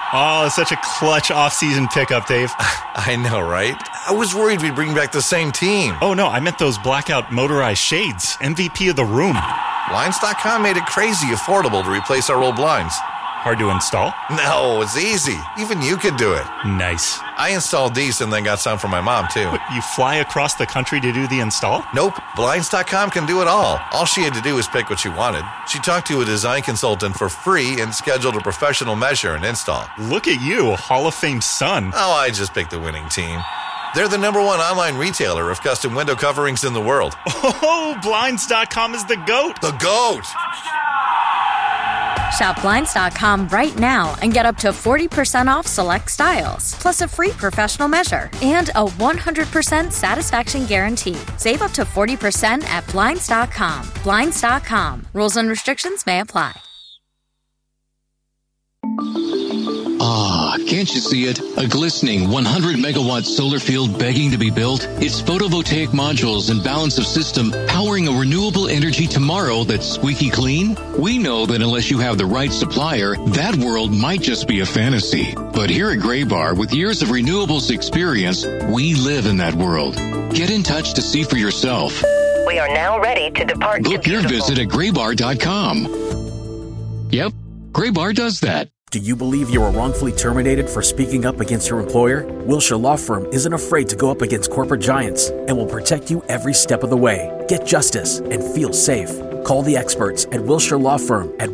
Oh, such a clutch off-season pickup, Dave. I know, right? I was worried we'd bring back the same team. Oh, no, I meant those blackout motorized shades. MVP of the room. Blinds.com made it crazy affordable to replace our old blinds. Hard to install? No, it's easy. Even you could do it. Nice. I installed these and then got some for my mom, too. What, you fly across the country to do the install? Nope. Blinds.com can do it all. All she had to do was pick what she wanted. She talked to a design consultant for free and scheduled a professional measure and install. Look at you, Hall of Fame son. Oh, I just picked the winning team. They're the #1 online retailer of custom window coverings in the world. Oh, Blinds.com is the GOAT. The GOAT! Shop Blinds.com right now and get up to 40% off select styles, plus a free professional measure and a 100% satisfaction guarantee. Save up to 40% at Blinds.com. Blinds.com. Rules and restrictions may apply. Ah, can't you see it? A glistening 100-megawatt solar field begging to be built? It's photovoltaic modules and balance of system powering a renewable energy tomorrow that's squeaky clean? We know that unless you have the right supplier, that world might just be a fantasy. But here at Graybar, with years of renewables experience, we live in that world. Get in touch to see for yourself. We are now ready to depart. Book your visit at graybar.com. Yep, Graybar does that. Do you believe you were wrongfully terminated for speaking up against your employer? Wilshire Law Firm isn't afraid to go up against corporate giants and will protect you every step of the way. Get justice and feel safe. Call the experts at Wilshire Law Firm at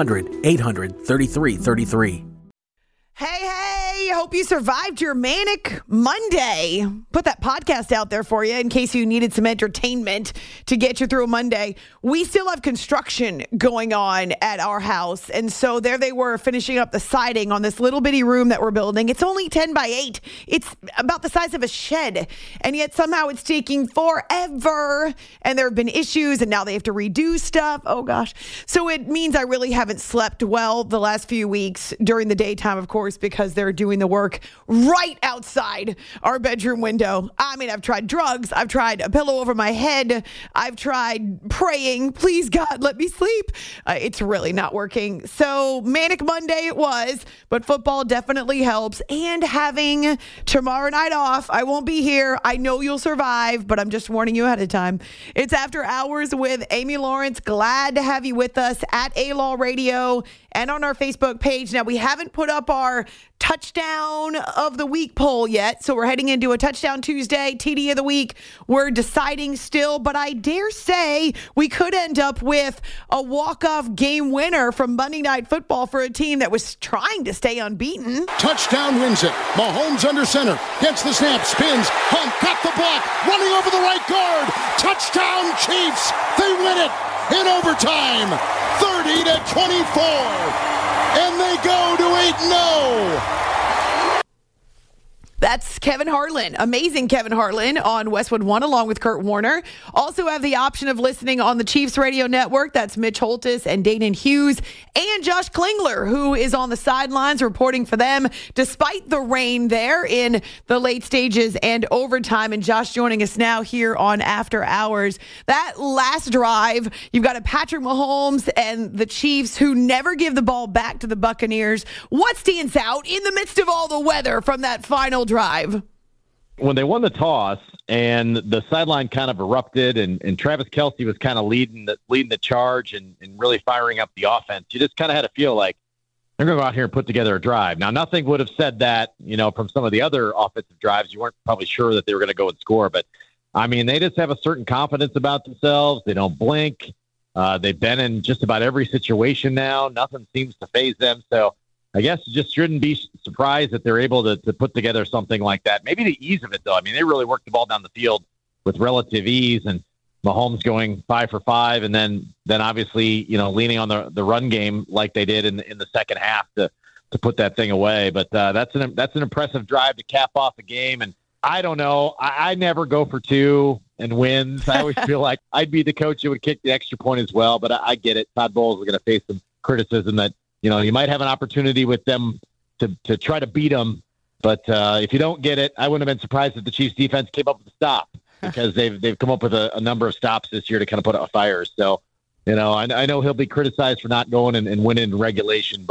1-800-800-3333. Hey, hope you survived your Manic Monday. Put that podcast out there for you in case you needed some entertainment to get you through a Monday. We still have construction going on at our house. And so there they were finishing up the siding on this little bitty room that we're building. It's only 10 by 8. It's about the size of a shed. And yet somehow it's taking forever. And there have been issues and now they have to redo stuff. Oh gosh. So it means I really haven't slept well the last few weeks during the daytime, of course, because they're doing the work right outside our bedroom window. I mean, I've tried drugs. I've tried a pillow over my head. I've tried praying, please God, let me sleep. It's really not working. So Manic Monday it was, but football definitely helps. And having tomorrow night off, I won't be here. I know you'll survive, but I'm just warning you ahead of time. It's After Hours with Amy Lawrence. Glad to have you with us at A-Law Radio and on our Facebook page. Now, we haven't put up our touchdown of the week poll yet, so we're heading into a Touchdown Tuesday, TD of the week. We're deciding still, but I dare say we could end up with a walk-off game winner from Monday Night Football for a team that was trying to stay unbeaten. Touchdown wins it. Mahomes under center. Gets the snap, spins. Hunt got the block. Running over the right guard. Touchdown Chiefs. They win it in overtime. 30-24. And they go to 8-0. That's Kevin Harlan, amazing Kevin Harlan on Westwood One along with Kurt Warner. Also have the option of listening on the Chiefs Radio Network. That's Mitch Holtis and Dayton Hughes and Josh Klingler, who is on the sidelines reporting for them despite the rain there in the late stages and overtime. And Josh joining us now here on After Hours. That last drive, you've got a Patrick Mahomes and the Chiefs who never give the ball back to the Buccaneers. What stands out in the midst of all the weather from that final drive? When they won the toss and the sideline kind of erupted and Travis Kelce was kind of leading the charge and really firing up the offense, you just kind of had to feel like they're going to go out here and put together a drive. Now, nothing would have said that, from some of the other offensive drives. You weren't probably sure that they were going to go and score, but I mean, they just have a certain confidence about themselves. They don't blink. They've been in just about every situation now. Nothing seems to faze them. So I guess you just shouldn't be surprised that they're able to put together something like that. Maybe the ease of it, though. I mean, they really worked the ball down the field with relative ease, and Mahomes going 5 for 5, and then obviously, leaning on the run game like they did in the second half to put that thing away. But that's an impressive drive to cap off a game. And I don't know. I never go for 2 and wins. I always feel like I'd be the coach who would kick the extra point as well. But I get it. Todd Bowles is going to face some criticism that, you might have an opportunity with them to try to beat them. But if you don't get it, I wouldn't have been surprised if the Chiefs defense came up with a stop because they've come up with a number of stops this year to kind of put out fires. So, I know he'll be criticized for not going and winning in regulation, but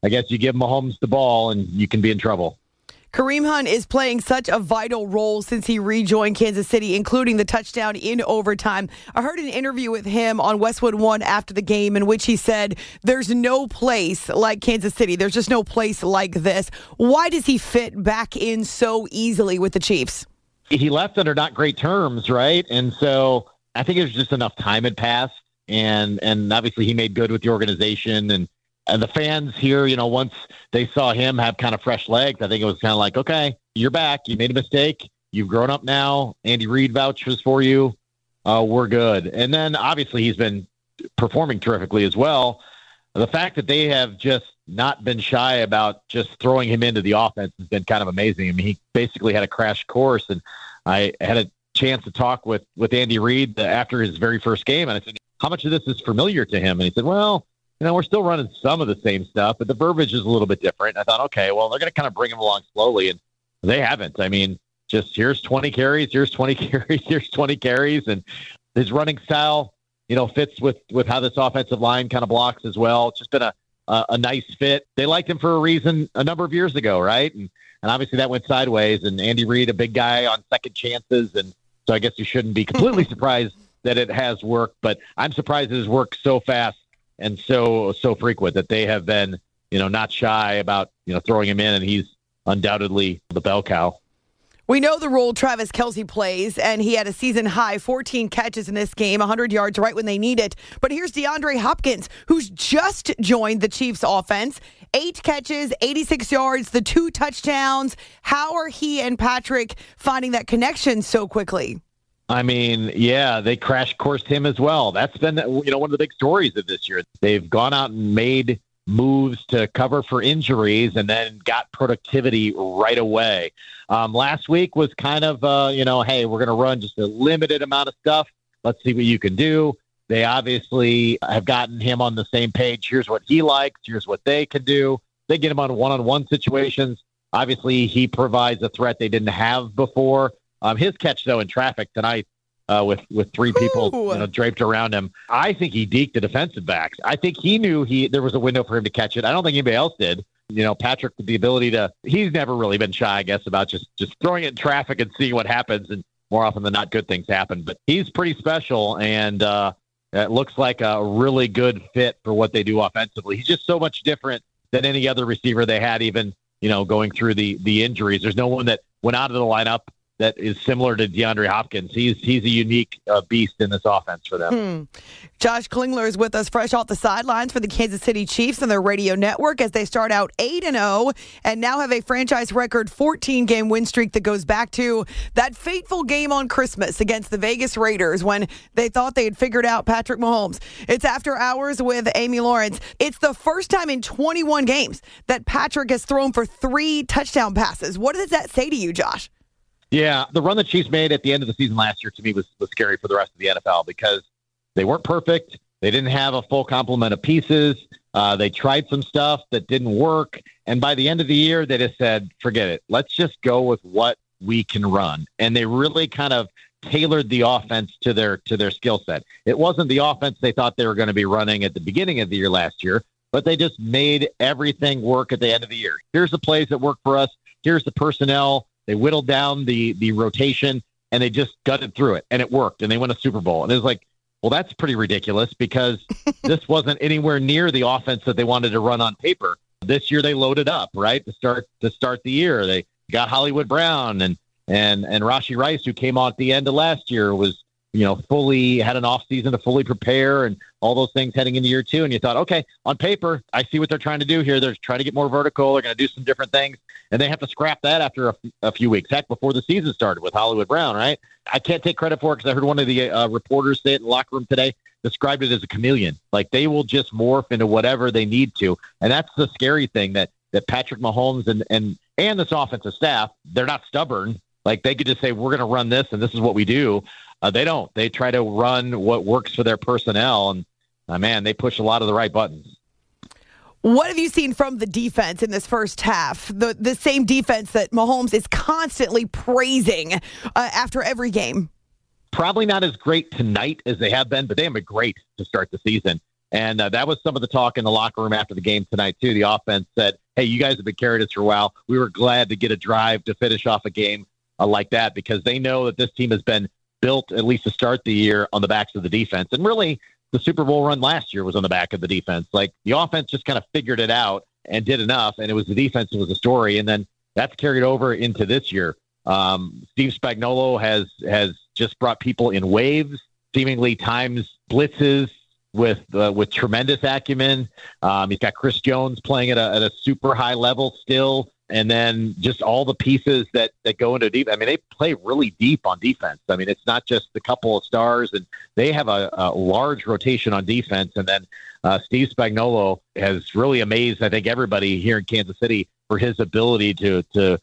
I guess you give Mahomes the ball and you can be in trouble. Kareem Hunt is playing such a vital role since he rejoined Kansas City, including the touchdown in overtime. I heard an interview with him on Westwood One after the game in which he said, there's no place like Kansas City. There's just no place like this. Why does he fit back in so easily with the Chiefs? He left under not great terms, right? And so I think it was just enough time had passed. And obviously he made good with the organization. And the fans here, once they saw him have kind of fresh legs, I think it was kind of like, okay, you're back. You made a mistake. You've grown up now. Andy Reid vouches for you. We're good. And then obviously he's been performing terrifically as well. The fact that they have just not been shy about just throwing him into the offense has been kind of amazing. I mean, he basically had a crash course, and I had a chance to talk with Andy Reid after his very first game, and I said, how much of this is familiar to him? And he said, well, we're still running some of the same stuff, but the verbiage is a little bit different. And I thought, okay, well, they're going to kind of bring him along slowly, and they haven't. I mean, just here's 20 carries, here's 20 carries, here's 20 carries, and his running style, fits with how this offensive line kind of blocks as well. It's just been a nice fit. They liked him for a reason a number of years ago, right? And obviously that went sideways, and Andy Reid, a big guy on second chances, and so I guess you shouldn't be completely surprised that it has worked, but I'm surprised it has worked so fast and so frequent that they have been, not shy about, throwing him in, and he's undoubtedly the bell cow. We know the role Travis Kelce plays, and he had a season-high 14 catches in this game, 100 yards right when they need it. But here's DeAndre Hopkins, who's just joined the Chiefs offense. 8 catches, 86 yards, the 2 touchdowns. How are he and Patrick finding that connection so quickly? I mean, yeah, they crash coursed him as well. That's been, one of the big stories of this year. They've gone out and made moves to cover for injuries and then got productivity right away. Last week was kind of, hey, we're going to run just a limited amount of stuff. Let's see what you can do. They obviously have gotten him on the same page. Here's what he likes. Here's what they can do. They get him on one-on-one situations. Obviously, he provides a threat they didn't have before. His catch, though, in traffic tonight with 3 people draped around him, I think he deked the defensive backs. I think he knew there was a window for him to catch it. I don't think anybody else did. Patrick, the ability to – he's never really been shy, I guess, about just throwing it in traffic and seeing what happens, and more often than not, good things happen. But he's pretty special, and it looks like a really good fit for what they do offensively. He's just so much different than any other receiver they had, even, going through the injuries. There's no one that went out of the lineup that is similar to DeAndre Hopkins. He's a unique beast in this offense for them. Josh Klingler is with us fresh off the sidelines for the Kansas City Chiefs and their radio network as they start out 8-0 and now have a franchise record 14-game win streak that goes back to that fateful game on Christmas against the Vegas Raiders when they thought they had figured out Patrick Mahomes. It's After Hours with Amy Lawrence. It's the first time in 21 games that Patrick has thrown for 3 touchdown passes. What does that say to you, Josh? Yeah, the run the Chiefs made at the end of the season last year to me was scary for the rest of the NFL because they weren't perfect. They didn't have a full complement of pieces. They tried some stuff that didn't work. And by the end of the year, they just said, forget it. Let's just go with what we can run. And they really kind of tailored the offense to their skill set. It wasn't the offense they thought they were going to be running at the beginning of the year last year, but they just made everything work at the end of the year. Here's the plays that work for us. Here's the personnel. They whittled down the rotation, and they just gutted through it, and it worked, and they won a Super Bowl. And it was like, well, that's pretty ridiculous because this wasn't anywhere near the offense that they wanted to run on paper. This year they loaded up, right, to start the year. They got Hollywood Brown and Rashee Rice, who came on at the end of last year, was fully had an offseason to fully prepare and all those things heading into year 2. And you thought, okay, on paper, I see what they're trying to do here. They're trying to get more vertical. They're going to do some different things. And they have to scrap that after a few weeks. Heck, before the season started with Hollywood Brown, right? I can't take credit for it because I heard one of the reporters say it in the locker room today, described it as a chameleon. Like they will just morph into whatever they need to. And that's the scary thing that Patrick Mahomes and this offensive staff, they're not stubborn. Like they could just say, we're going to run this and this is what we do. They don't. They try to run what works for their personnel, and, man, they push a lot of the right buttons. What have you seen from the defense in this first half? The same defense that Mahomes is constantly praising after every game. Probably not as great tonight as they have been, but they have been great to start the season. And that was some of the talk in the locker room after the game tonight, too. The offense said, hey, you guys have been carrying us for a while. We were glad to get a drive to finish off a game like that because they know that this team has been built, at least to start the year, on the backs of the defense. And really, the Super Bowl run last year was on the back of the defense. Like, the offense just kind of figured it out and did enough, and it was the defense that was the story. And then that's carried over into this year. Steve Spagnuolo has just brought people in waves, seemingly times blitzes, with tremendous acumen. He's got Chris Jones playing at a super high level still. And then just all the pieces that go into deep. I mean, they play really deep on defense. I mean, it's not just a couple of stars, and they have a large rotation on defense. And then Steve Spagnuolo has really amazed, I think, everybody here in Kansas City for his ability to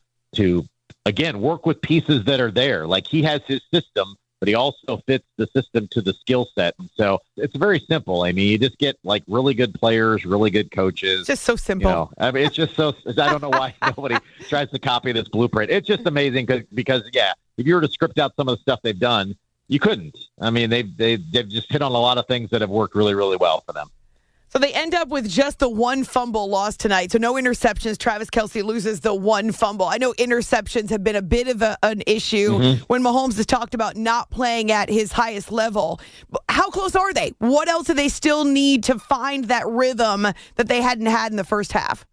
again, work with pieces that are there. Like, he has his system, but he also fits the system to the skill set. And so it's very simple. I mean, you just get like really good players, really good coaches. It's just so simple. You know, I mean, it's just so, I don't know why nobody tries to copy this blueprint. It's just amazing because, if you were to script out some of the stuff they've done, you couldn't. I mean, they've just hit on a lot of things that have worked really, really well for them. So they end up with just the one fumble loss tonight. So no interceptions. Travis Kelce loses the one fumble. I know interceptions have been a bit of an issue when Mahomes has talked about not playing at his highest level. How close are they? What else do they still need to find that rhythm that they hadn't had in the first half?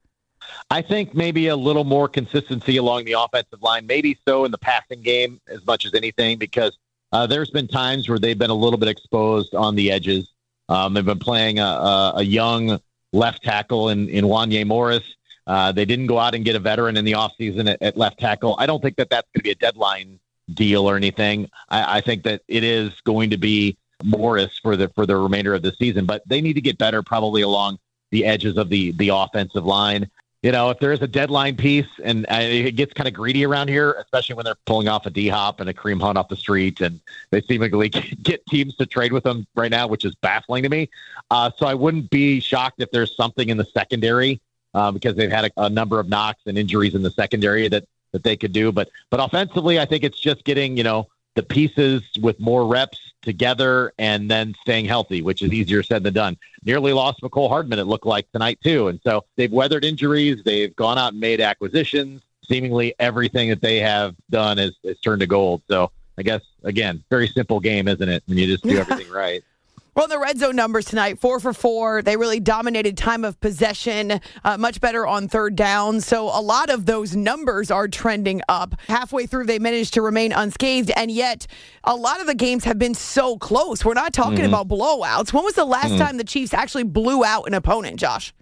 I think maybe a little more consistency along the offensive line, maybe so in the passing game as much as anything, because there's been times where they've been a little bit exposed on the edges. They've been playing a young left tackle in Wanya Morris. They didn't go out and get a veteran in the offseason at left tackle. I don't think that's going to be a deadline deal or anything. I think that it is going to be Morris for the remainder of the season, but they need to get better probably along the edges of the offensive line. You know, if there is a deadline piece, and it gets kind of greedy around here, especially when they're pulling off a D-Hop and a Kareem Hunt off the street, and they seemingly get teams to trade with them right now, which is baffling to me. So I wouldn't be shocked if there's something in the secondary because they've had a number of knocks and injuries in the secondary that they could do. But offensively, I think it's just getting, the pieces with more reps together and then staying healthy, which is easier said than done. Nearly lost McCole Hardman, it looked like, tonight too. And so they've weathered injuries. They've gone out and made acquisitions. Seemingly everything that they have done is turned to gold. So I guess, again, very simple game, isn't it? When you just do everything right. Well, the red zone numbers tonight, 4 for 4. They really dominated time of possession, much better on third down. So a lot of those numbers are trending up. Halfway through, they managed to remain unscathed, and yet a lot of the games have been so close. We're not talking about blowouts. When was the last time the Chiefs actually blew out an opponent, Josh?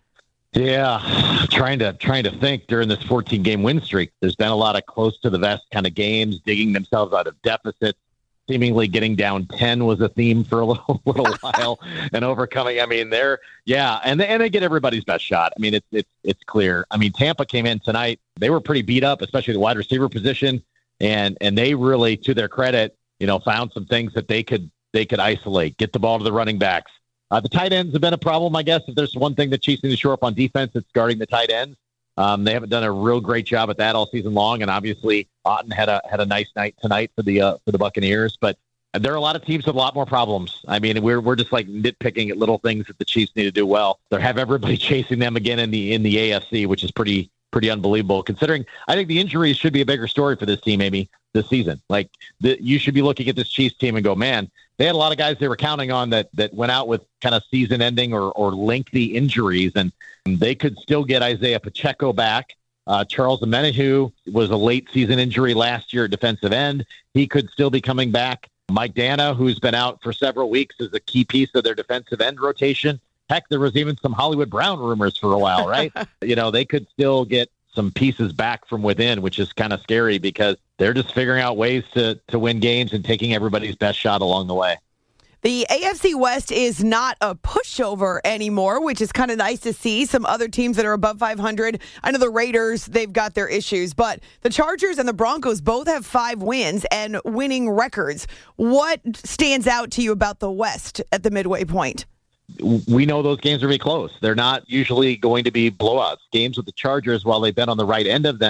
Yeah, trying to think during this 14-game win streak. There's been a lot of close to the vest kind of games, digging themselves out of deficits. Seemingly getting down 10 was a theme for a little while, and overcoming. I mean, and they get everybody's best shot. I mean, it's clear. I mean, Tampa came in tonight; they were pretty beat up, especially the wide receiver position, and they really, to their credit, found some things that they could isolate, get the ball to the running backs. The tight ends have been a problem, I guess. If there's one thing the Chiefs need to shore up on defense, it's guarding the tight ends. They haven't done a real great job at that all season long, and obviously Otten had a nice night tonight for the Buccaneers. But there are a lot of teams with a lot more problems. I mean, we're just like nitpicking at little things that the Chiefs need to do well. They have everybody chasing them again in the AFC, which is pretty unbelievable. Considering, I think the injuries should be a bigger story for this team, maybe this season. Like you should be looking at this Chiefs team and go, man, they had a lot of guys they were counting on that went out with kind of season-ending or lengthy injuries, and they could still get Isaiah Pacheco back. Charles Omenihu was a late-season injury last year at defensive end. He could still be coming back. Mike Dana, who's been out for several weeks, is a key piece of their defensive end rotation. Heck, there was even some Hollywood Brown rumors for a while, right? They could still get some pieces back from within, which is kind of scary because they're just figuring out ways to win games and taking everybody's best shot along the way. The AFC West is not a pushover anymore, which is kind of nice to see. Some other teams that are above 500. I know the Raiders, they've got their issues, but the Chargers and the Broncos both have 5 wins and winning records. What stands out to you about the West at the midway point? We know those games are going to be close. They're not usually going to be blowouts. Games with the Chargers, while they've been on the right end of them,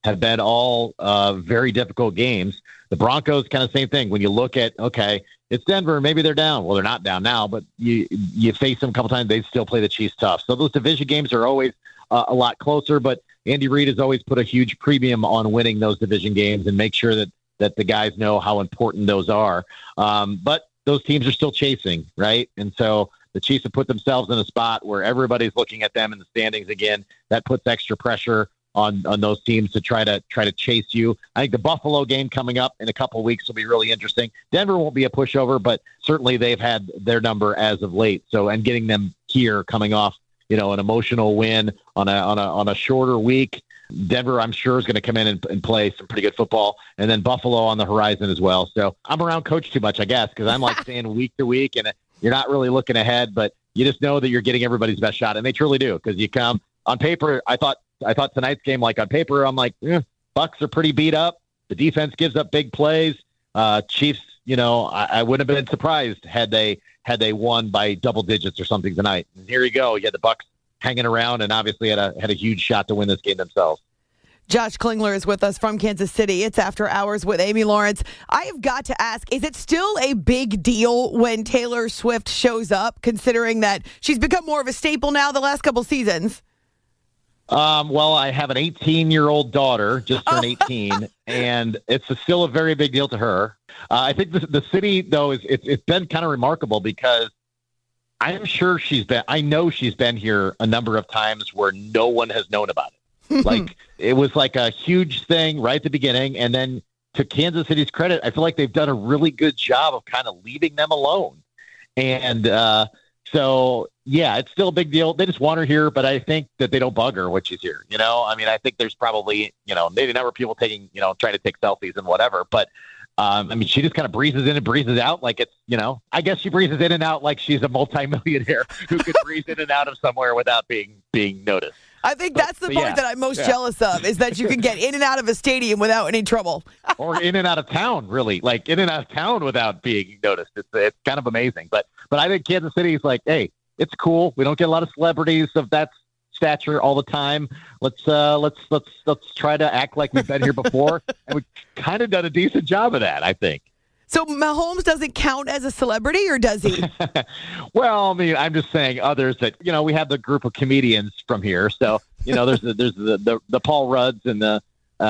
have been all very difficult games. The Broncos, kind of same thing. When you look at, okay, it's Denver, maybe they're down. Well, they're not down now, but you face them a couple times, they still play the Chiefs tough. So those division games are always a lot closer, but Andy Reid has always put a huge premium on winning those division games and make sure that the guys know how important those are. But those teams are still chasing, right? And so the Chiefs have put themselves in a spot where everybody's looking at them in the standings again. That puts extra pressure on those teams to try to chase you. I think the Buffalo game coming up in a couple of weeks will be really interesting. Denver won't be a pushover, but certainly they've had their number as of late. So, and getting them here coming off, an emotional win on a shorter week. Denver, I'm sure, is going to come in and play some pretty good football, and then Buffalo on the horizon as well. So I'm around Coach too much, I guess, because I'm like saying week to week, and you're not really looking ahead, but you just know that you're getting everybody's best shot, and they truly do, because you come on paper. I thought tonight's game, like on paper, I'm like, Bucs are pretty beat up. The defense gives up big plays. Chiefs, I wouldn't have been surprised had they won by double digits or something tonight. And here you go. You had the Bucs hanging around and obviously had a huge shot to win this game themselves. Josh Klingler is with us from Kansas City. It's After Hours with Amy Lawrence. I have got to ask, is it still a big deal when Taylor Swift shows up, considering that she's become more of a staple now the last couple seasons? Well, I have an 18-year-old daughter, just turned 18, and it's still a very big deal to her. I think the city, though, it's been kind of remarkable because I'm sure I know she's been here a number of times where no one has known about it. Like, it was like a huge thing right at the beginning, and then to Kansas City's credit, I feel like they've done a really good job of kind of leaving them alone. And so, yeah, it's still a big deal. They just want her here, but I think that they don't bug her when she's here. I mean, I think there's probably, maybe a number of people taking, trying to take selfies and whatever, but I mean, she just kind of breezes in and breezes out like it's, I guess she breezes in and out like she's a multimillionaire who could breeze in and out of somewhere without being noticed. I think that's the part that I'm most jealous of, is that you can get in and out of a stadium without any trouble. Or in and out of town, really. Like, in and out of town without being noticed. It's kind of amazing. But I think Kansas City is like, hey, it's cool. We don't get a lot of celebrities of that stature all the time. Let's try to act like we've been here before. And we've kind of done a decent job of that, I think. So Mahomes doesn't count as a celebrity, or does he? Well, I mean, I'm just saying others that, we have the group of comedians from here. So, there's the Paul Rudds and the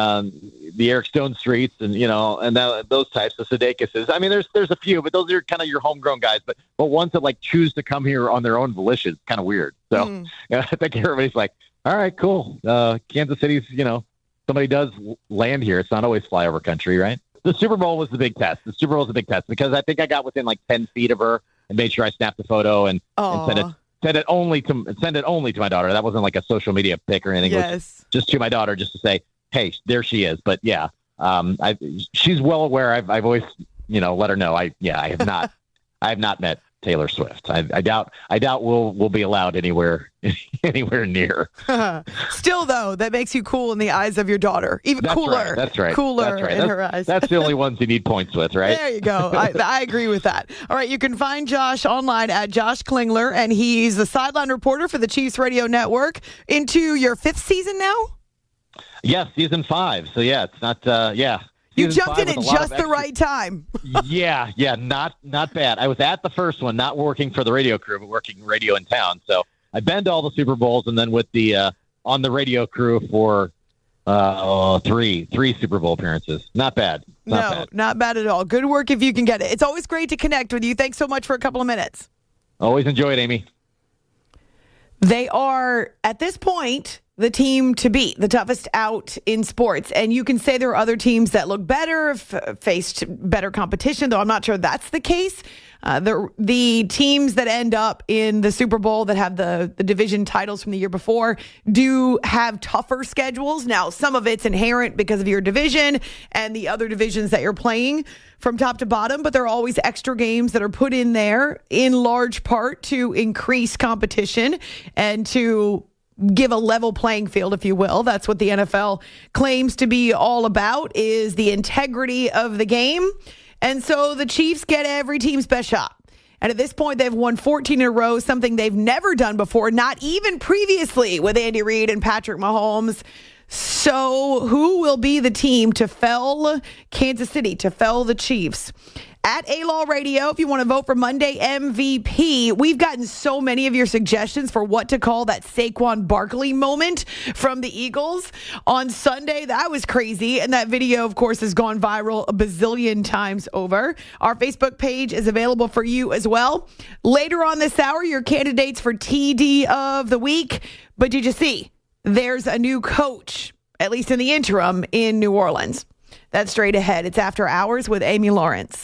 Eric Stone Streets and, and those types of Sudeikis. I mean, there's a few, but those are kind of your homegrown guys. But ones that like choose to come here on their own volition, kind of weird. So I think everybody's like, all right, cool. Kansas City's, somebody does land here. It's not always flyover country, right? The Super Bowl was the big test. The Super Bowl was the big test because I think I got within like 10 feet of her and made sure I snapped the photo and send it only to my daughter. That wasn't like a social media pic or anything. Yes. It was just to my daughter, just to say, hey, there she is. But yeah, she's well aware. I've always, let her know. I have not met Taylor Swift. I doubt we'll be allowed anywhere near. Still, though, that makes you cool in the eyes of your daughter. Even that's cooler. Right. That's right. Cooler that's right. in her eyes. That's the only ones you need points with, right? There you go. I agree with that. All right, you can find Josh online at Josh Klingler, and he's the sideline reporter for the Chiefs Radio Network. Into your 5th season now? Yes, season 5. So yeah, it's not. You jumped in at just the right time. yeah, not bad. I was at the first one, not working for the radio crew, but working radio in town. So I've been to all the Super Bowls, and then with the on the radio crew for three Super Bowl appearances. Not bad. Not bad at all. Good work if you can get it. It's always great to connect with you. Thanks so much for a couple of minutes. Always enjoy it, Amy. They are, at this point, the team to beat, the toughest out in sports. And you can say there are other teams that look better, faced better competition, though I'm not sure that's the case. The teams that end up in the Super Bowl that have the division titles from the year before do have tougher schedules. Now, some of it's inherent because of your division and the other divisions that you're playing from top to bottom, but there are always extra games that are put in there in large part to increase competition and to give a level playing field, if you will. That's what the NFL claims to be all about, is the integrity of the game. And so the Chiefs get every team's best shot. And at this point, they've won 14 in a row, something they've never done before, not even previously with Andy Reid and Patrick Mahomes. So who will be the team to fell Kansas City, to fell the Chiefs? At A-Law Radio, if you want to vote for Monday MVP, we've gotten so many of your suggestions for what to call that Saquon Barkley moment from the Eagles on Sunday. That was crazy. And that video, of course, has gone viral a bazillion times over. Our Facebook page is available for you as well. Later on this hour, your candidates for TD of the week. But did you see? There's a new coach, at least in the interim, in New Orleans. That's straight ahead. It's After Hours with Amy Lawrence.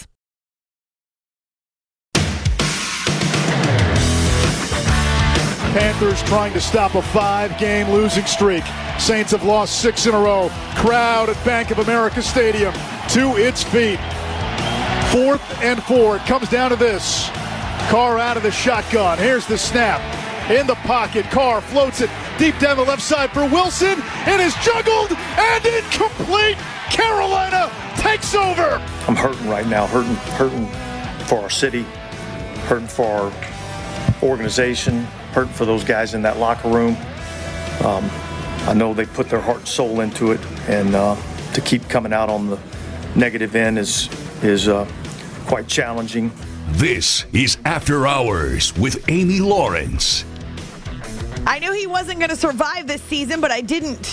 Panthers trying to stop a 5-game losing streak. Saints have lost 6 in a row. Crowd at Bank of America Stadium to its feet. 4th and 4. It comes down to this. Carr out of the shotgun. Here's the snap. In the pocket. Carr floats it deep down the left side for Wilson. It is juggled and incomplete. Carolina takes over. I'm hurting right now. Hurting for our city. Hurting for our organization. Hurting for those guys in that locker room. I know they put their heart and soul into it, and to keep coming out on the negative end is quite challenging. This is After Hours with Amy Lawrence. I knew he wasn't going to survive this season, but I didn't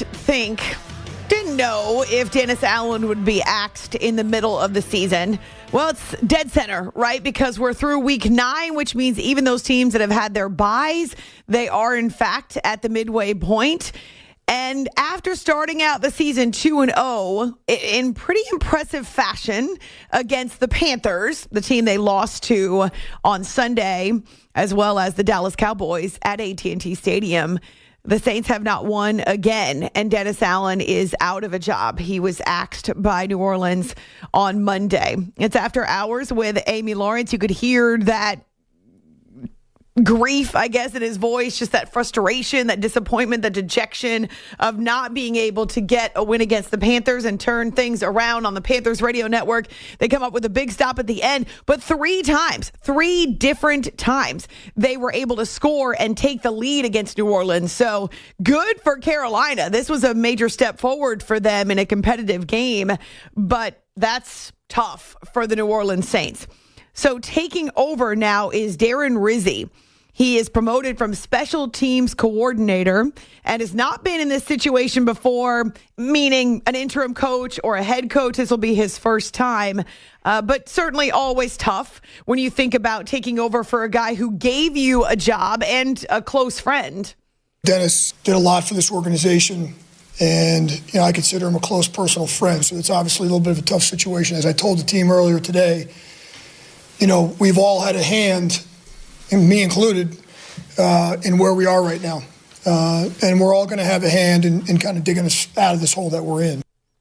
know if Dennis Allen would be axed in the middle of the season. Well, it's dead center, right? Because we're through week 9, which means even those teams that have had their byes, they are in fact at the midway point. And after starting out the season 2-0 in pretty impressive fashion against the Panthers, the team they lost to on Sunday, as well as the Dallas Cowboys at AT&T Stadium, the Saints have not won again, and Dennis Allen is out of a job. He was axed by New Orleans on Monday. It's After Hours with Amy Lawrence. You could hear that grief, I guess, in his voice, just that frustration, that disappointment, the dejection of not being able to get a win against the Panthers and turn things around on the Panthers radio network. They come up with a big stop at the end, but 3 different times, they were able to score and take the lead against New Orleans. So good for Carolina. This was a major step forward for them in a competitive game, but that's tough for the New Orleans Saints. So taking over now is Darren Rizzi. He is promoted from special teams coordinator and has not been in this situation before, meaning an interim coach or a head coach. This will be his first time, but certainly always tough when you think about taking over for a guy who gave you a job and a close friend. Dennis did a lot for this organization, and I consider him a close personal friend, so it's obviously a little bit of a tough situation. As I told the team earlier today, we've all had a hand, and me included, in where we are right now. And we're all going to have a hand in kind of digging us out of this hole that we're in.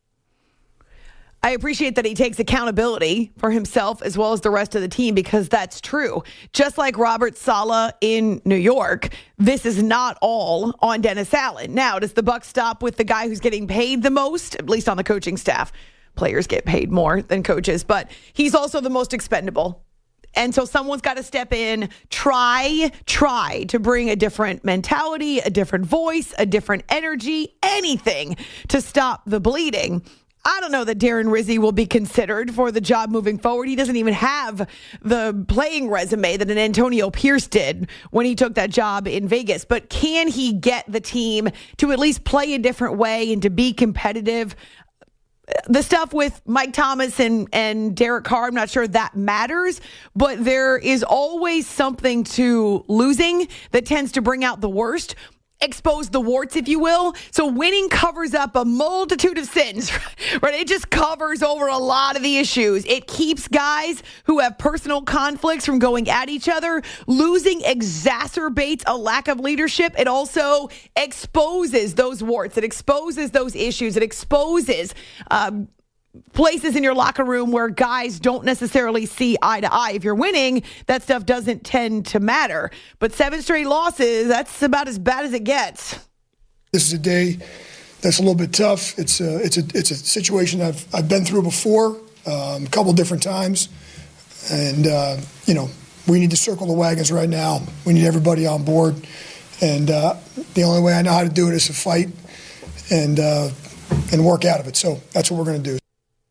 I appreciate that he takes accountability for himself as well as the rest of the team, because that's true. Just like Robert Saleh in New York, this is not all on Dennis Allen. Now, does the buck stop with the guy who's getting paid the most, at least on the coaching staff? Players get paid more than coaches, but he's also the most expendable. And so someone's got to step in, try to bring a different mentality, a different voice, a different energy, anything to stop the bleeding. I don't know that Darren Rizzi will be considered for the job moving forward. He doesn't even have the playing resume that an Antonio Pierce did when he took that job in Vegas. But can he get the team to at least play a different way and to be competitive? The stuff with Mike Thomas and Derek Carr, I'm not sure that matters, but there is always something to losing that tends to bring out the worst, expose the warts, if you will. So winning covers up a multitude of sins, right? It just covers over a lot of the issues. It keeps guys who have personal conflicts from going at each other. Losing exacerbates a lack of leadership. It also exposes those warts. It exposes those issues. It exposes places in your locker room where guys don't necessarily see eye to eye. If you're winning, that stuff doesn't tend to matter. But 7 straight losses, that's about as bad as it gets. This is a day that's a little bit tough. It's a situation I've been through before, a couple different times. And, we need to circle the wagons right now. We need everybody on board. And the only way I know how to do it is to fight and work out of it. So that's what we're going to do.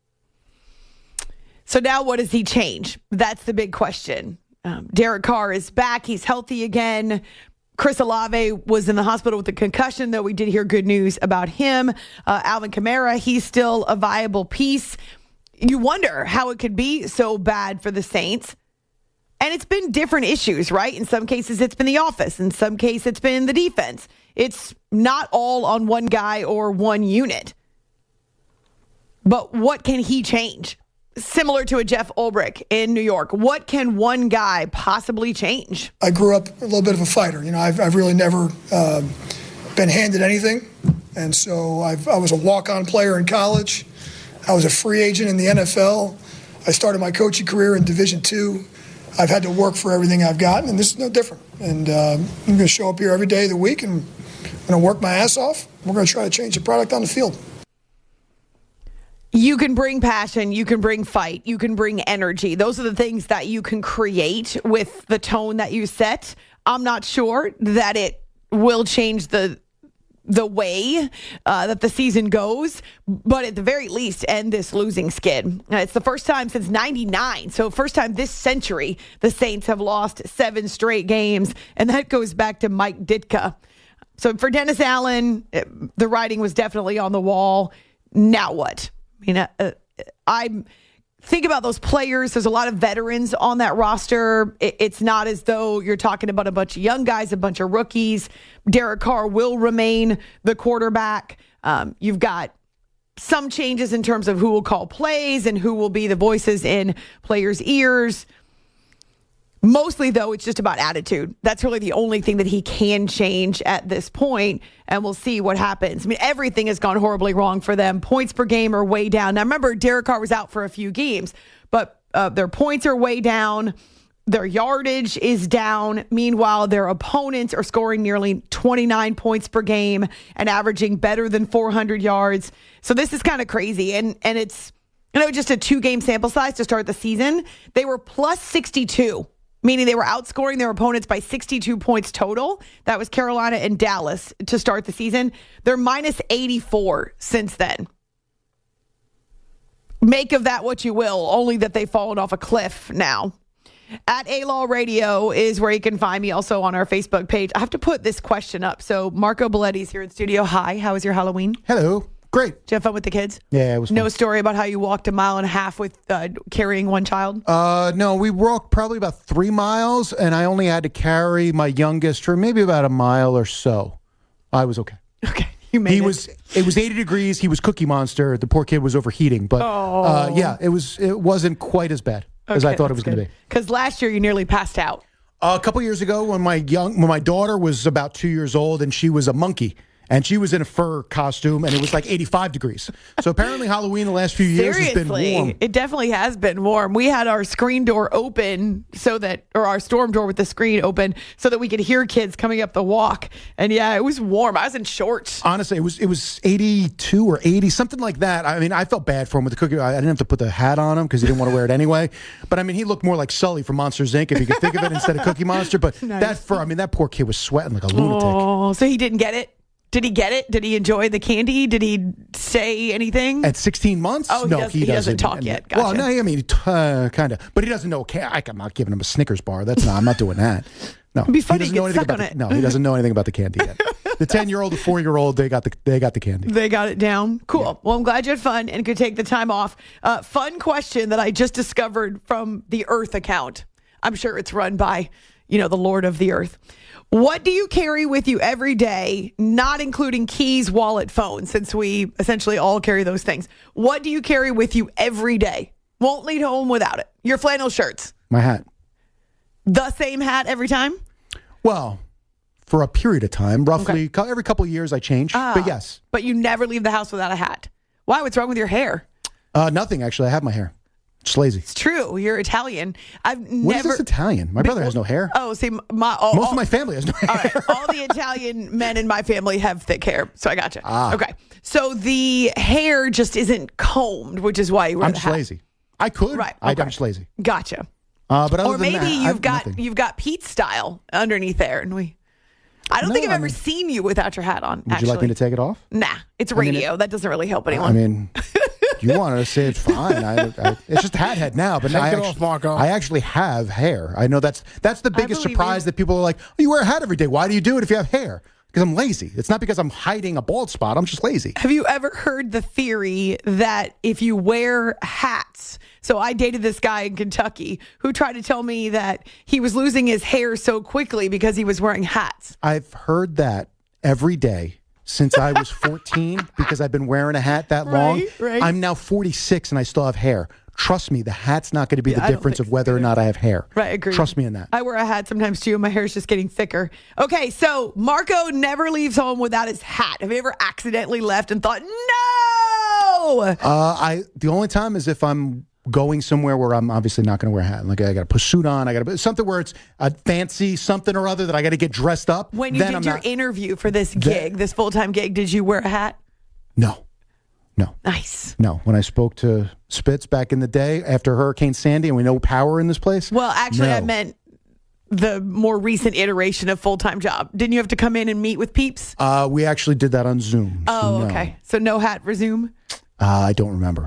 So now what does he change? That's the big question. Derek Carr is back. He's healthy again. Chris Olave was in the hospital with a concussion, though we did hear good news about him. Alvin Kamara, he's still a viable piece. You wonder how it could be so bad for the Saints. And it's been different issues, right? In some cases, it's been the offense. In some cases, it's been the defense. It's not all on one guy or one unit. But what can he change? Similar to a Jeff Ulbrich in New York. What can one guy possibly change? I grew up a little bit of a fighter. I've really never been handed anything. And so I was a walk-on player in college. I was a free agent in the NFL. I started my coaching career in Division II. I've had to work for everything I've gotten, and this is no different. And I'm going to show up here every day of the week, and I'm going to work my ass off. We're going to try to change the product on the field. You can bring passion, you can bring fight, you can bring energy. Those are the things that you can create with the tone that you set. I'm not sure that it will change the way that the season goes, but at the very least, end this losing skid. It's the first time since 99, so first time this century the Saints have lost 7 straight games, and that goes back to Mike Ditka. So for Dennis Allen, the writing was definitely on the wall. Now what? I think about those players. There's a lot of veterans on that roster. It's not as though you're talking about a bunch of young guys, a bunch of rookies. Derek Carr will remain the quarterback. You've got some changes in terms of who will call plays and who will be the voices in players' ears. Mostly, though, it's just about attitude. That's really the only thing that he can change at this point, and we'll see what happens. I mean, everything has gone horribly wrong for them. Points per game are way down. Now, remember, Derek Carr was out for a few games, but their points are way down. Their yardage is down. Meanwhile, their opponents are scoring nearly 29 points per game and averaging better than 400 yards. So this is kind of crazy, and it's just a 2-game sample size to start the season. They were plus 62. Meaning they were outscoring their opponents by 62 points total. That was Carolina and Dallas to start the season. They're minus 84 since then. Make of that what you will, only that they've fallen off a cliff now. At A-Law Radio is where you can find me, also on our Facebook page. I have to put this question up. So Marco Belletti's here in studio. Hi, how was your Halloween? Hello. Great. Did you have fun with the kids? Yeah, it was fun. No story about how you walked 1.5 miles with carrying one child? No, we walked probably about 3 miles, and I only had to carry my youngest for maybe about 1 mile or so. I was okay. Okay, you made it. It was 80 degrees. He was Cookie Monster. The poor kid was overheating, but yeah, it wasn't quite as bad as I thought it was going to be. Because last year you nearly passed out. A couple years ago, when my daughter was about 2 years old, and she was a monkey. And she was in a fur costume, and it was like 85 degrees. So apparently Halloween the last few years has been warm. It definitely has been warm. We had our screen door open or our storm door with the screen open so that we could hear kids coming up the walk. And yeah, it was warm. I was in shorts. Honestly, it was 82 or 80, something like that. I mean, I felt bad for him with the cookie. I didn't have to put the hat on him because he didn't want to wear it anyway. But I mean, he looked more like Sully from Monsters, Inc., if you could think of it, instead of Cookie Monster. But nice. That poor kid was sweating like a lunatic. Oh, so he didn't get it? Did he get it? Did he enjoy the candy? Did he say anything? At 16 months? Oh, no, he doesn't talk yet. Gotcha. Well, no, I mean, kind of. But he doesn't know. I'm not giving him a Snickers bar. I'm not doing that. No, it'd be funny. He doesn't know anything about it. No, he doesn't know anything about the candy yet. The 10-year-old, the 4-year-old, they got the candy. They got it down. Cool. Yeah. Well, I'm glad you had fun and could take the time off. Fun question that I just discovered from the Earth account. I'm sure it's run by, the Lord of the Earth. What do you carry with you every day, not including keys, wallet, phone, since we essentially all carry those things? What do you carry with you every day? Won't leave home without it. Your flannel shirts. My hat. The same hat every time? Well, for a period of time, roughly every couple of years I change, but yes. But you never leave the house without a hat. Why? What's wrong with your hair? Nothing, actually. I have my hair. Just lazy. It's true. You're Italian. What is this Italian? My brother has no hair. Oh, see, most of my family has no hair. All right. All the Italian men in my family have thick hair, so I gotcha. Okay. So the hair just isn't combed, which is why you wear the hat. I'm just lazy. I could. Right. Okay. I'm just lazy. Gotcha. But or maybe you've got Pete style underneath there, and we. I don't think I've ever seen you without your hat on. Would you like me to take it off? Nah, it's radio. That doesn't really help anyone. I mean, you wanted to say it's fine. It's just a hat head now, but take it off, Marco. I actually have hair. I know that's the biggest surprise that people are like, oh, you wear a hat every day. Why do you do it if you have hair? Because I'm lazy. It's not because I'm hiding a bald spot. I'm just lazy. Have you ever heard the theory that if you wear hats, so I dated this guy in Kentucky who tried to tell me that he was losing his hair so quickly because he was wearing hats. I've heard that every day since I was 14 because I've been wearing a hat that long. Right. I'm now 46 and I still have hair. Trust me, the hat's not going to be the difference of whether or not I have hair. Right, agreed. Trust me in that. I wear a hat sometimes too, and my hair's just getting thicker. Okay, so Marco never leaves home without his hat. Have you ever accidentally left and thought, no? The only time is if I'm going somewhere where I'm obviously not going to wear a hat. Like I got to put a suit on. I got to put something where it's a fancy something or other that I got to get dressed up. When you did your interview for this gig, this full-time gig, did you wear a hat? No. Nice. No. When I spoke to Spitz back in the day after Hurricane Sandy and we know power in this place. Well, actually, I meant the more recent iteration of full-time job. Didn't you have to come in and meet with peeps? We actually did that on Zoom. Oh, okay. So no hat for Zoom? I don't remember.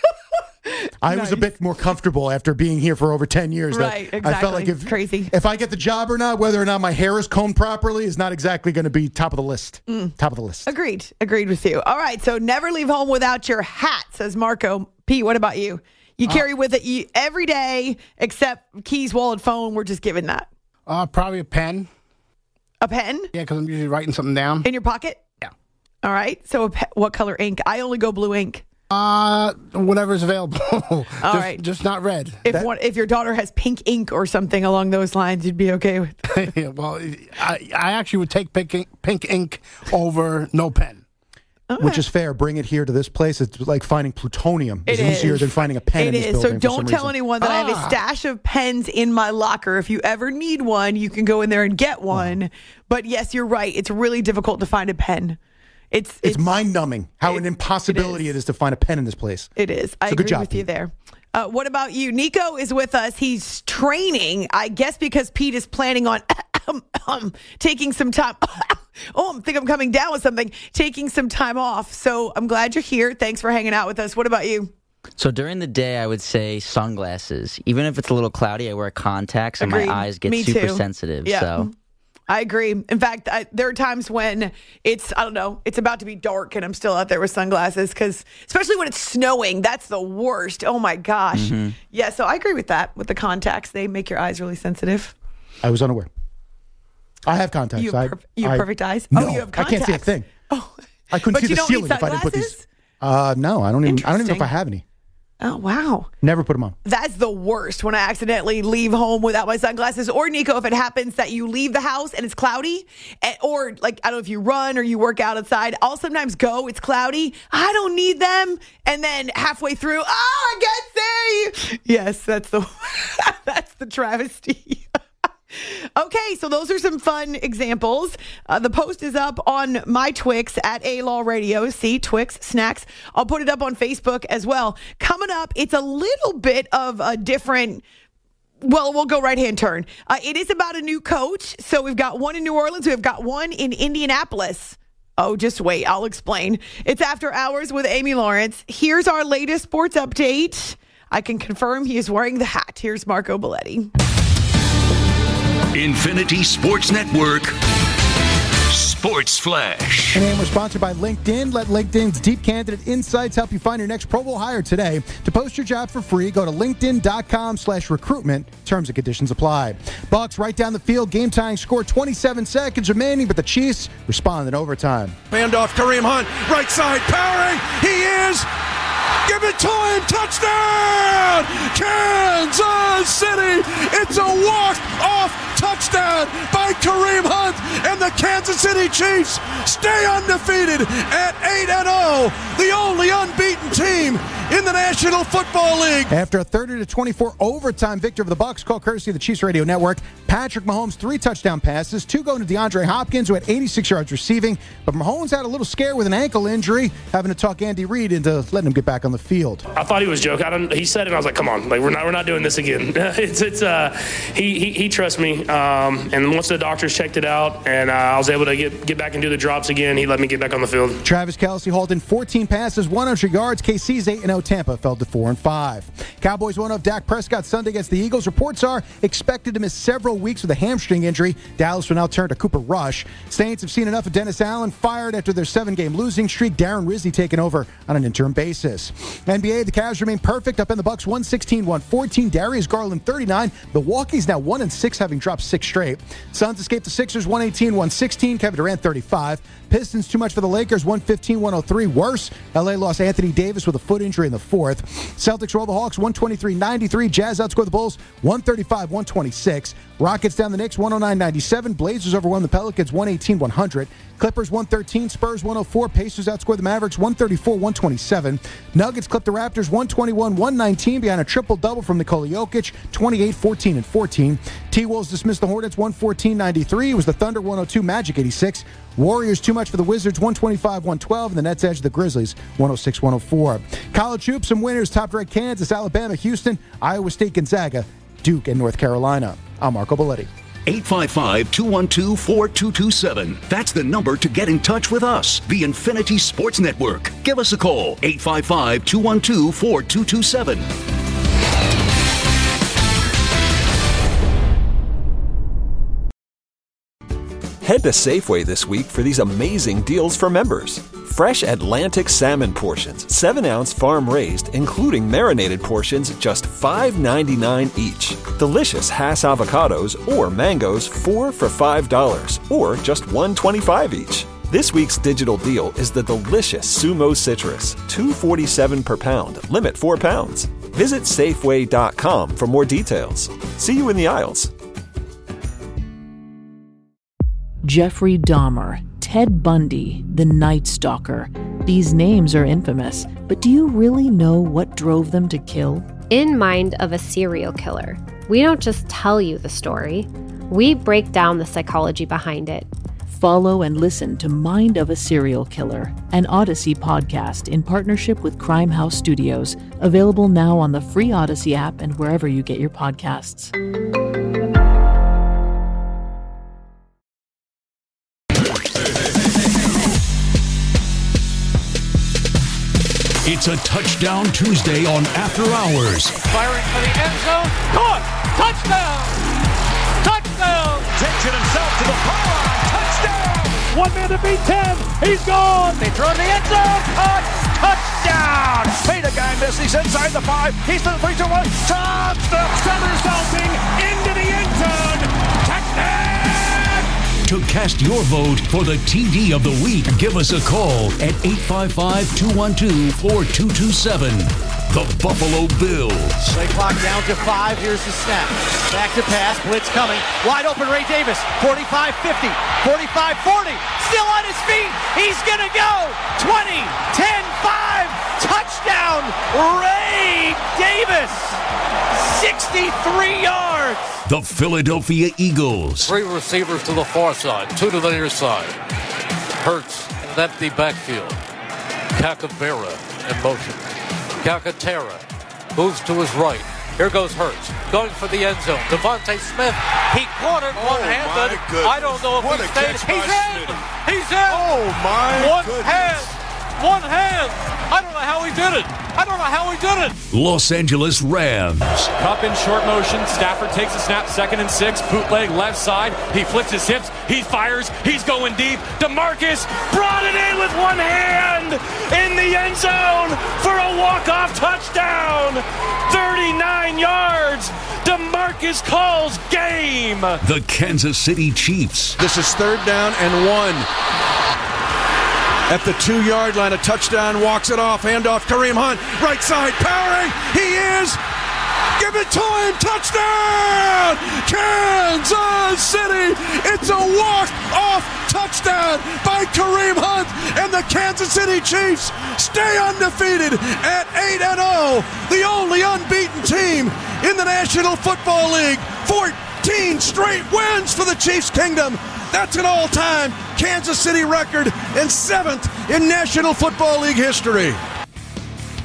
I was a bit more comfortable after being here for over 10 years. Right, exactly. I felt like if I get the job or not, whether or not my hair is combed properly is not exactly going to be top of the list. Top of the list. Agreed with you. All right, so never leave home without your hat, says Marco. Pete, what about you? You carry with it every day except keys, wallet, phone. We're just giving that. Probably a pen. A pen? Yeah, because I'm usually writing something down. In your pocket? Yeah. All right, so what color ink? I only go blue ink. Whatever's available. All right. Just not red. If your daughter has pink ink or something along those lines, you'd be okay with it. Yeah, well, I actually would take pink ink over no pen. Okay. Which is fair. Bring it here to this place. It's like finding plutonium. It's easier than finding a pen in this building. So don't tell anyone that I have a stash of pens in my locker. If you ever need one, you can go in there and get one. But yes, you're right. It's really difficult to find a pen. It's mind-numbing how an impossibility it is to find a pen in this place. It is. I agree with you there. What about you? Nico is with us. He's training, I guess because Pete is planning on taking some time. I think I'm coming down with something. Taking some time off. So I'm glad you're here. Thanks for hanging out with us. What about you? So during the day, I would say sunglasses. Even if it's a little cloudy, I wear contacts and my eyes get super sensitive. Yeah. So I agree. In fact, there are times when it's about to be dark and I'm still out there with sunglasses because especially when it's snowing, that's the worst. Oh my gosh. Mm-hmm. Yeah, so I agree with that. With the contacts, they make your eyes really sensitive. I was unaware. I have contacts. You have perfect eyes? No, you have contacts. I can't see a thing. Oh. I couldn't see the ceiling if I didn't put these. No, I don't even know if I have any. Oh, wow. Never put them on. That's the worst when I accidentally leave home without my sunglasses. Or, Nico, if it happens that you leave the house and it's cloudy, or like, I don't know if you run or you work out outside, I'll sometimes go, it's cloudy, I don't need them. And then halfway through, I can't see. Yes, that's the travesty. Okay, so those are some fun examples. The post is up on my Twix at A-Law Radio. See, Twix Snacks. I'll put it up on Facebook as well. Coming up, it's a little bit of a different... Well, we'll go right-hand turn. It is about a new coach. So we've got one in New Orleans. We've got one in Indianapolis. Oh, just wait. I'll explain. It's After Hours with Amy Lawrence. Here's our latest sports update. I can confirm he is wearing the hat. Here's Marco Belletti. Infinity Sports Network Sports Flash. And we're sponsored by LinkedIn. Let LinkedIn's deep candidate insights help you find your next Pro Bowl hire today. To post your job for free, go to linkedin.com/recruitment. Terms and conditions apply. Bucs right down the field, game-tying score, 27 seconds remaining, but the Chiefs respond in overtime. Handoff, Kareem Hunt, right side, powering. He is. Give it to him. Touchdown! Kansas City. It's a walk-off touchdown by Kareem Hunt, and the Kansas City Chiefs stay undefeated at 8-0, the only unbeaten team in the National Football League. After a 30-24 overtime victory over the Bucs, called courtesy of the Chiefs Radio Network, Patrick Mahomes 3 touchdown passes, 2 going to DeAndre Hopkins, who had 86 yards receiving, but Mahomes had a little scare with an ankle injury, having to talk Andy Reid into letting him get back on the field. I thought he was joking. He said it, and I was like, "Come on, like we're not doing this again." He trusts me. And once the doctors checked it out and I was able to get back and do the drops again, he let me get back on the field. Travis Kelce hauled in 14 passes, 100 yards. KC's 8-0. Tampa fell to 4-5. Cowboys won off Dak Prescott Sunday against the Eagles. Reports are expected to miss several weeks with a hamstring injury. Dallas will now turn to Cooper Rush. Saints have seen enough of Dennis Allen fired after their 7-game losing streak. Darren Rizzi taking over on an interim basis. NBA, the Cavs remain perfect up in the Bucks 116-114. Darius Garland 39. Milwaukee's now 1-6, having dropped 6 straight. Suns escaped the Sixers 118-116. Kevin Durant 35. Pistons too much for the Lakers 115-103. Worse, LA lost Anthony Davis with a foot injury in the fourth. Celtics roll the Hawks 123-93. Jazz outscore the Bulls 135-126. Rockets down the Knicks 109-97. Blazers overwhelm the Pelicans 118-100. Clippers 113. Spurs 104. Pacers outscore the Mavericks 134-127. Nuggets clip the Raptors 121-119 behind a triple-double from Nikola Jokic 28, 14, and 14. T-Wolves dismissed the Hornets 114-93. It was the Thunder 102, Magic 86. Warriors too much for the Wizards 125-112, and the Nets edge the Grizzlies 106-104. College hoops, some winners: top-ranked Kansas, Alabama, Houston, Iowa State, Gonzaga, Duke, and North Carolina. I'm Marco Belletti. 855-212-4227. That's the number to get in touch with us, the Infinity Sports Network. Give us a call, 855-212-4227. Head to Safeway this week for these amazing deals for members. Fresh Atlantic salmon portions, 7-ounce farm-raised, including marinated portions, just $5.99 each. Delicious Hass avocados or mangoes, 4 for $5, or just $1.25 each. This week's digital deal is the delicious Sumo Citrus, $2.47 per pound, limit 4 pounds. Visit Safeway.com for more details. See you in the aisles. Jeffrey Dahmer, Ted Bundy, the Night Stalker. These names are infamous, but do you really know what drove them to kill? In Mind of a Serial Killer, we don't just tell you the story, we break down the psychology behind it. Follow and listen to Mind of a Serial Killer, an Odyssey podcast in partnership with Crime House Studios, available now on the free Odyssey app and wherever you get your podcasts. It's a Touchdown Tuesday on After Hours. Firing for the end zone. Caught! Touchdown! Touchdown! Takes it himself to the pylon. Touchdown! 1 man to beat 10. He's gone. They throw in the end zone. Caught! Touchdown! Hey, the guy missed. He's inside the 5. He's to the 3-2-1. Touchdown! Feathers bouncing into the end zone. Touchdown! To cast your vote for the TD of the week, give us a call at 855-212-4227. The Buffalo Bills. Play clock down to 5. Here's the snap. Back to pass. Blitz coming. Wide open Ray Davis. 45-50. 45-40. Still on his feet. He's going to go. 20. 10-5. Touchdown. Ray Davis. 63 yards. The Philadelphia Eagles. 3 receivers to the far side, 2 to the near side. Hurts in an empty backfield. Capabera in motion. Calcaterra moves to his right. Here goes Hurts, going for the end zone. Devontae Smith, he caught it one-handed. I don't know if he stayed. He's in! He's in! Oh, my goodness. One hand! I don't know how he did it! Los Angeles Rams. Cup in short motion. Stafford takes a snap, 2nd and 6. Bootleg left side. He flips his hips. He fires. He's going deep. DeMarcus brought it in with one hand in the end zone for a walk-off touchdown. 39 yards. DeMarcus calls game. The Kansas City Chiefs. This is 3rd down and 1. At the 2-yard line, a touchdown, walks it off, handoff, Kareem Hunt, right side, powering, he is, give it to him, touchdown, Kansas City, it's a walk-off touchdown by Kareem Hunt, and the Kansas City Chiefs stay undefeated at 8-0, the only unbeaten team in the National Football League, 14 straight wins for the Chiefs Kingdom. That's an all-time Kansas City record and 7th in National Football League history.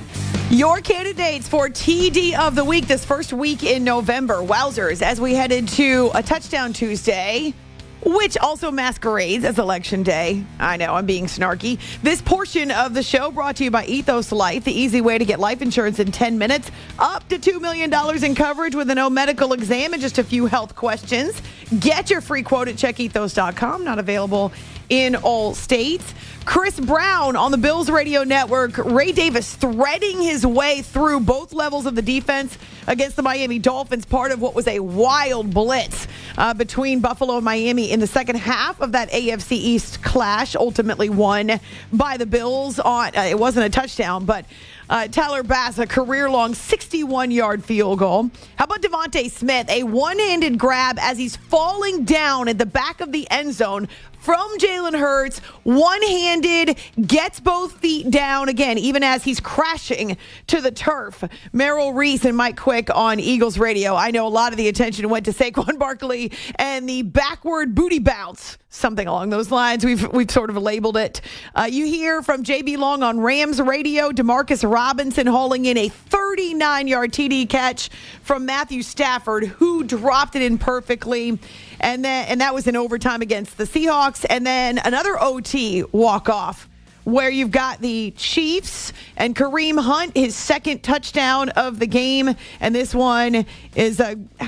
Your candidates for TD of the week this first week in November. Wowzers, as we head into a Touchdown Tuesday, which also masquerades as Election Day. I know, I'm being snarky. This portion of the show brought to you by Ethos Life, the easy way to get life insurance in 10 minutes. Up to $2 million in coverage with a no medical exam and just a few health questions. Get your free quote at checkethos.com. Not available in all states. Chris Brown on the Bills Radio Network. Ray Davis threading his way through both levels of the defense against the Miami Dolphins, part of what was a wild blitz between Buffalo and Miami in the second half of that AFC East clash, ultimately won by the Bills. It wasn't a touchdown, but Tyler Bass, a career-long 61-yard field goal. How about Devontae Smith, a one-handed grab as he's falling down at the back of the end zone from Jalen Hurts, one-handed, gets both feet down again, even as he's crashing to the turf. Merrill Reese and Mike Quick on Eagles Radio. I know a lot of the attention went to Saquon Barkley and the backward booty bounce, something along those lines. We've sort of labeled it. You hear from JB Long on Rams Radio. Demarcus Robinson hauling in a 39-yard TD catch from Matthew Stafford, who dropped it in perfectly. And that was in overtime against the Seahawks. And then another OT walk-off where you've got the Chiefs and Kareem Hunt, his second touchdown of the game. And this one is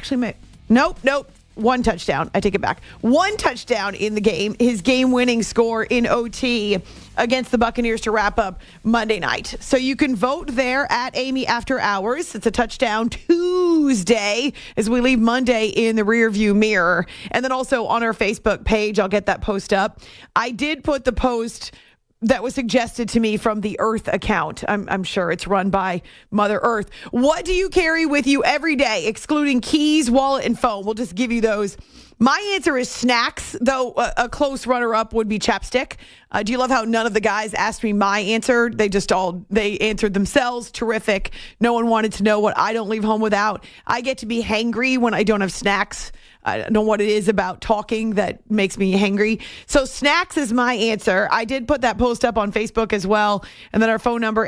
nope. One touchdown. I take it back. One touchdown in the game. His game-winning score in OT against the Buccaneers to wrap up Monday night. So you can vote there at Amy After Hours. It's a Touchdown Tuesday as we leave Monday in the rearview mirror. And then also on our Facebook page, I'll get that post up. I did put the post that was suggested to me from the Earth account. I'm sure it's run by Mother Earth. What do you carry with you every day, excluding keys, wallet, and phone? We'll just give you those. My answer is snacks, though a close runner-up would be chapstick. Do you love how none of the guys asked me my answer? They answered themselves. Terrific. No one wanted to know what I don't leave home without. I get to be hangry when I don't have snacks. I don't know what it is about talking that makes me hangry. So snacks is my answer. I did put that post up on Facebook as well. And then our phone number,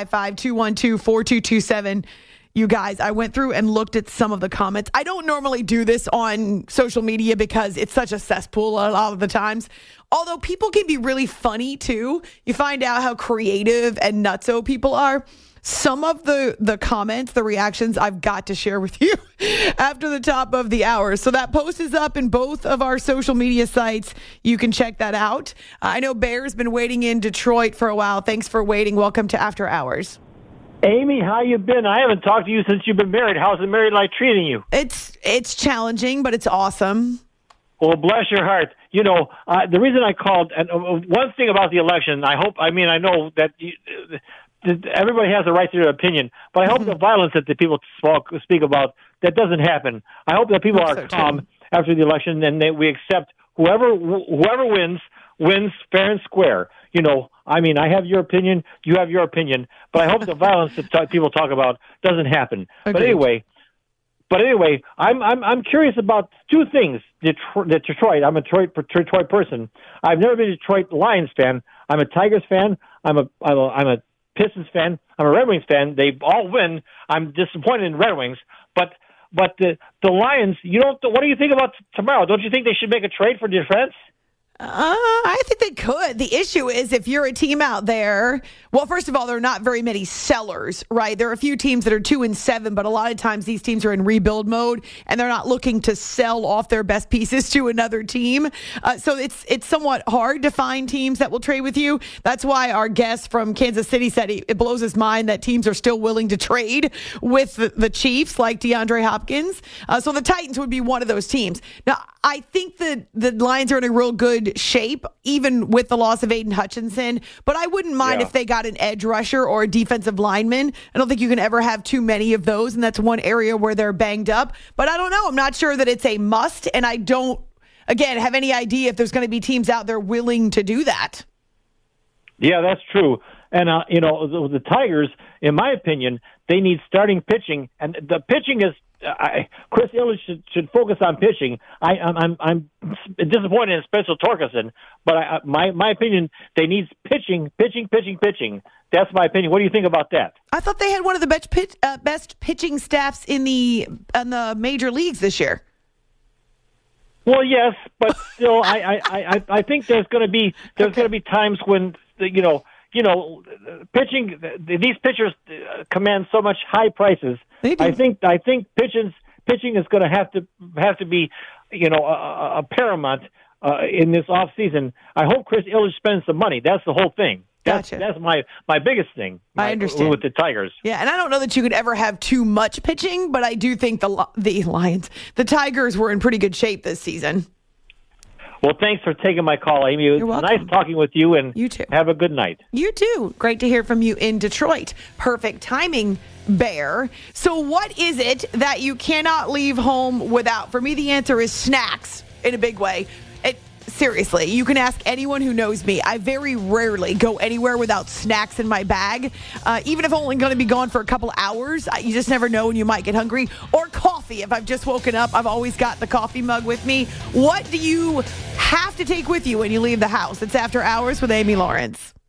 855-212-4227. You guys, I went through and looked at some of the comments. I don't normally do this on social media because it's such a cesspool a lot of the times. Although people can be really funny too. You find out how creative and nutso people are. Some of the comments, the reactions, I've got to share with you after the top of the hour. So that post is up in both of our social media sites. You can check that out. I know Bear's been waiting in Detroit for a while. Thanks for waiting. Welcome to After Hours. Amy, how you been? I haven't talked to you since you've been married. How's the married life treating you? It's challenging, but it's awesome. Well, bless your heart. You know, the reason I called, and one thing about the election, I know that everybody has a right to their opinion, but I hope the violence that the people speak about, that doesn't happen. I hope that people are calm after the election and that we accept whoever wins fair and square. You know, I have your opinion, you have your opinion, but I hope the violence that people talk about doesn't happen. Agreed. But anyway, I'm curious about two things. Detroit. I'm a Detroit person. I've never been a Detroit Lions fan. I'm a Tigers fan. I'm a Pistons fan. I'm a Red Wings fan. They all win. I'm disappointed in Red Wings, but the Lions. What do you think about tomorrow? Don't you think they should make a trade for defense? I think they could. The issue is if you're a team out there, well, first of all, there are not very many sellers, right? There are a few teams that are 2-7, but a lot of times these teams are in rebuild mode and they're not looking to sell off their best pieces to another team. So it's somewhat hard to find teams that will trade with you. That's why our guest from Kansas City said it blows his mind that teams are still willing to trade with the Chiefs like DeAndre Hopkins. So the Titans would be one of those teams. Now, I think the Lions are in a real good shape, even with the loss of Aiden Hutchinson. But I wouldn't mind if they got an edge rusher or a defensive lineman. I don't think you can ever have too many of those, and that's one area where they're banged up. But I don't know. I'm not sure that it's a must, and I don't, again, have any idea if there's going to be teams out there willing to do that. Yeah, that's true. And the Tigers, in my opinion, they need starting pitching, and the pitching is. Chris Ilitch should focus on pitching. I'm disappointed in Spencer Torkelson, but my opinion, they need pitching. That's my opinion. What do you think about that? I thought they had one of the best pitching staffs in the major leagues this year. Well, yes, but still, I think there's going to be times when pitching. These pitchers command so much high prices. I think pitching is going to have to be a paramount in this off season. I hope Chris Ilitch spends some money. That's the whole thing. That's my biggest thing. I understand with the Tigers. Yeah, and I don't know that you could ever have too much pitching, but I do think the Tigers were in pretty good shape this season. Well, thanks for taking my call, Amy. It was nice talking with you, and you too. Have a good night. You too. Great to hear from you in Detroit. Perfect timing, Bear. So what is it that you cannot leave home without? For me, the answer is snacks in a big way. Seriously, you can ask anyone who knows me. I very rarely go anywhere without snacks in my bag. Even if I'm only going to be gone for a couple hours, you just never know when you might get hungry. Or coffee. If I've just woken up, I've always got the coffee mug with me. What do you have to take with you when you leave the house? It's After Hours with Amy Lawrence.